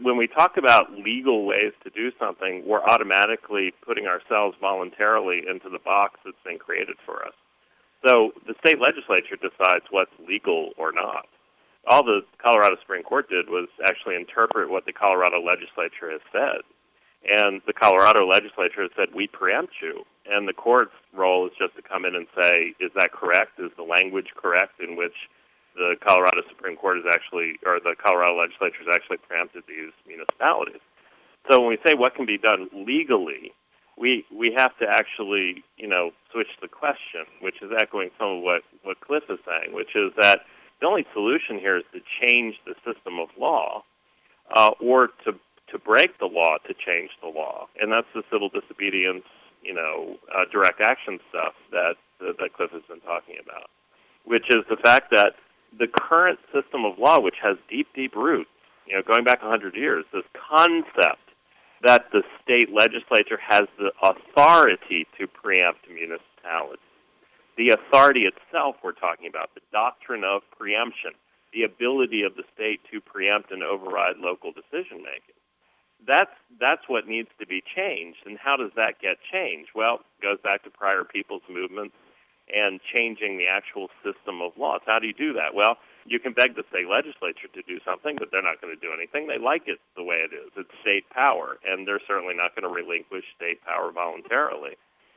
when we talk about legal ways to do something, we're automatically putting ourselves voluntarily into the box that's been created for us. So the state legislature decides what's legal or not. All the Colorado Supreme Court did was actually interpret what the Colorado legislature has said. And the Colorado legislature has said, we preempt you. And the court's role is just to come in and say, is that correct? Is the language correct in which the Colorado Supreme Court is actually, or the Colorado legislature has actually preempted these municipalities? So when we say what can be done legally, we have to actually, switch the question, which is echoing some of what Cliff is saying, which is that the only solution here is to change the system of law, or to break the law to change the law. And that's the civil disobedience, direct action stuff that Cliff has been talking about, which is the fact that the current system of law, which has deep, deep roots, going back 100 years, this concept that the state legislature has the authority to preempt municipalities. The authority itself we're talking about, the doctrine of preemption, the ability of the state to preempt and override local decision-making. That's what needs to be changed. And how does that get changed? Well, it goes back to prior people's movements and changing the actual system of laws. How do you do that? Well, you can beg the state legislature to do something, but they're not going to do anything. They like it the way it is. It's state power, and they're certainly not going to relinquish state power voluntarily.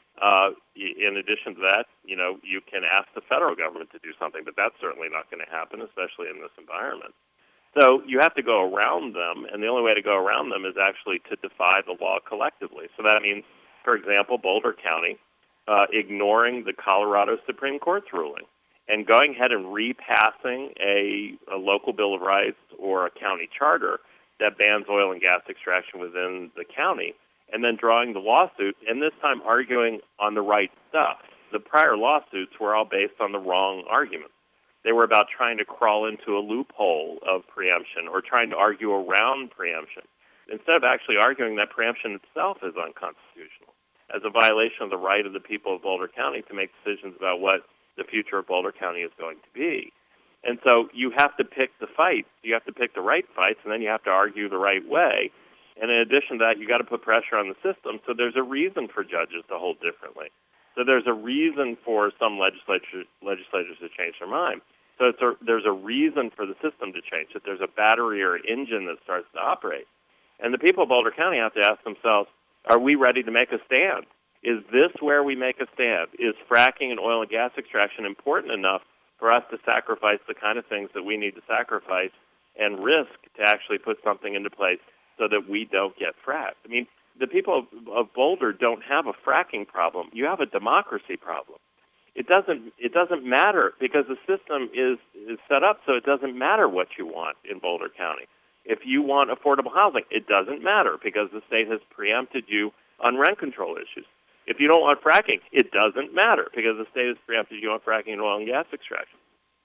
In addition to that, you can ask the federal government to do something, but that's certainly not going to happen, especially in this environment. So you have to go around them, and the only way to go around them is actually to defy the law collectively. So that means, for example, Boulder County ignoring the Colorado Supreme Court's ruling and going ahead and repassing a local Bill of Rights or a county charter that bans oil and gas extraction within the county, and then drawing the lawsuit, and this time arguing on the right stuff. The prior lawsuits were all based on the wrong arguments. They were about trying to crawl into a loophole of preemption or trying to argue around preemption, instead of actually arguing that preemption itself is unconstitutional, as a violation of the right of the people of Boulder County to make decisions about what the future of Boulder County is going to be. And so you have to pick the fights. You have to pick the right fights, and then you have to argue the right way. And in addition to that, you got to put pressure on the system. So there's a reason for judges to hold differently. So there's a reason for some legislators to change their mind. So there's a reason for the system to change, that there's a battery or engine that starts to operate. And the people of Boulder County have to ask themselves, are we ready to make a stand? Is this where we make a stand? Is fracking and oil and gas extraction important enough for us to sacrifice the kind of things that we need to sacrifice and risk to actually put something into place so that we don't get fracked? I mean, the people of Boulder don't have a fracking problem. You have a democracy problem. It doesn't matter because the system is set up so it doesn't matter what you want in Boulder County. If you want affordable housing, it doesn't matter because the state has preempted you on rent control issues. If you don't want fracking, it doesn't matter because the state has preempted you on fracking and oil and gas extraction.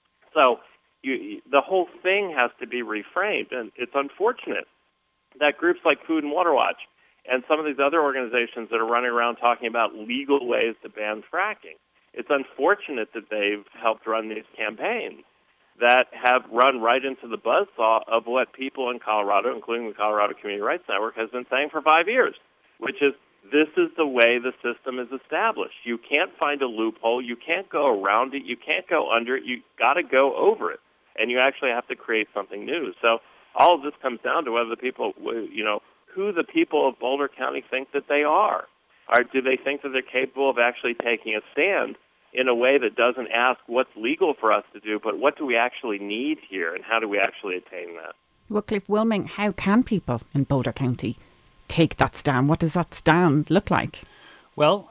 So the whole thing has to be reframed, and it's unfortunate that groups like Food and Water Watch and some of these other organizations that are running around talking about legal ways to ban fracking, it's unfortunate that they've helped run these campaigns that have run right into the buzzsaw of what people in Colorado, including the Colorado Community Rights Network, has been saying for 5 years, which is this is the way the system is established. You can't find a loophole. You can't go around it. You can't go under it. You got to go over it, and you actually have to create something new. So all of this comes down to whether the people, who the people of Boulder County think that they are. Or do they think that they're capable of actually taking a stand in a way that doesn't ask what's legal for us to do, but what do we actually need here, and how do we actually attain that? Well, Cliff Wilming, how can people in Boulder County take that stand? What does that stand look like? Well,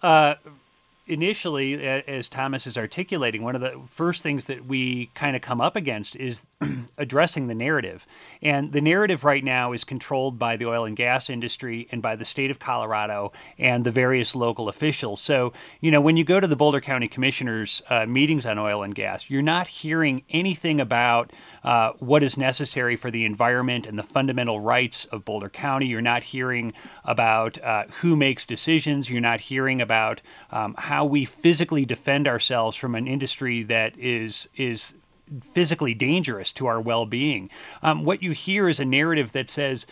initially, as Thomas is articulating, one of the first things that we kind of come up against is addressing the narrative. And the narrative right now is controlled by the oil and gas industry and by the state of Colorado and the various local officials. So, when you go to the Boulder County Commissioners' meetings on oil and gas, you're not hearing anything about what is necessary for the environment and the fundamental rights of Boulder County. You're not hearing about who makes decisions. You're not hearing about how we physically defend ourselves from an industry that is physically dangerous to our well-being. What you hear is a narrative that says,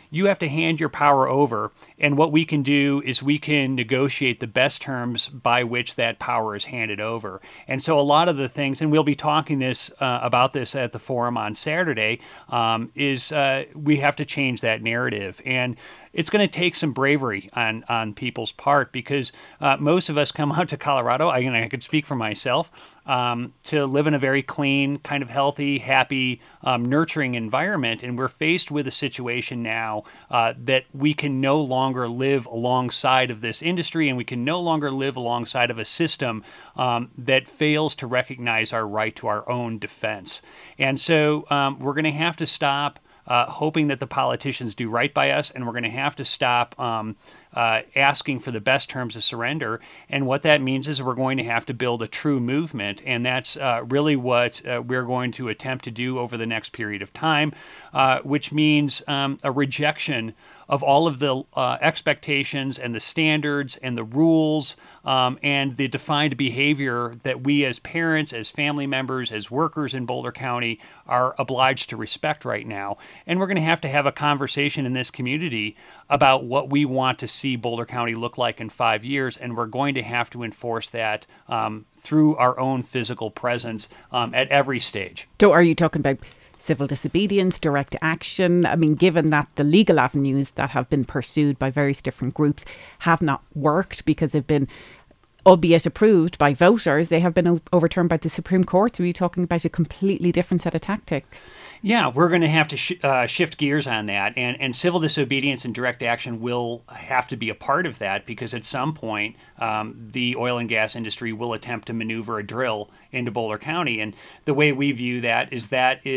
you have to hand your power over. And what we can do is we can negotiate the best terms by which that power is handed over. And so a lot of the things, and we'll be talking about this at the forum on Saturday, is we have to change that narrative. And it's going to take some bravery on people's part, because most of us come out to Colorado, I could speak for myself, to live in a very clean, kind of healthy, happy, nurturing environment. And we're faced with a situation now that we can no longer live alongside of this industry, and we can no longer live alongside of a system that fails to recognize our right to our own defense. And so we're going to have to stop hoping that the politicians do right by us, and we're going to have to stop asking for the best terms of surrender. And what that means is we're going to have to build a true movement, and that's really what we're going to attempt to do over the next period of time, which means a rejection of all of the expectations and the standards and the rules and the defined behavior that we as parents, as family members, as workers in Boulder County are obliged to respect right now. And we're going to have a conversation in this community about what we want to see Boulder County look like in 5 years, and we're going to have to enforce that through our own physical presence at every stage. So are you talking about civil disobedience, direct action? I mean, given that the legal avenues that have been pursued by various different groups have not worked because they've been, albeit approved by voters, they have been overturned by the Supreme Court. So are you talking about a completely different set of tactics? Yeah, we're going to have to shift gears on that. And civil disobedience and direct action will have to be a part of that, because at some point the oil and gas industry will attempt to maneuver a drill into Boulder County. And the way we view that is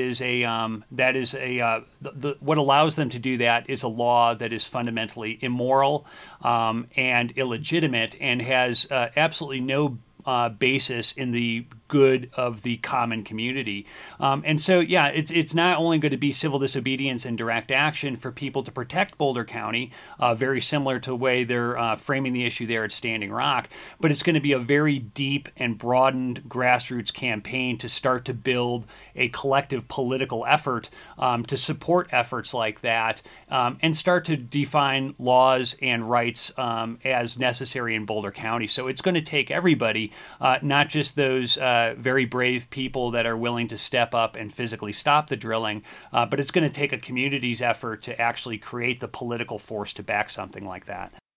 what allows them to do that is a law that is fundamentally immoral and illegitimate, and has absolutely no basis in the good of the common community. And so, yeah, it's not only going to be civil disobedience and direct action for people to protect Boulder County, very similar to the way they're framing the issue there at Standing Rock, but it's going to be a very deep and broadened grassroots campaign to start to build a collective political effort to support efforts like that, and start to define laws and rights as necessary in Boulder County. So it's going to take everybody, not just those very brave people that are willing to step up and physically stop the drilling, but it's going to take a community's effort to actually create the political force to back something like that.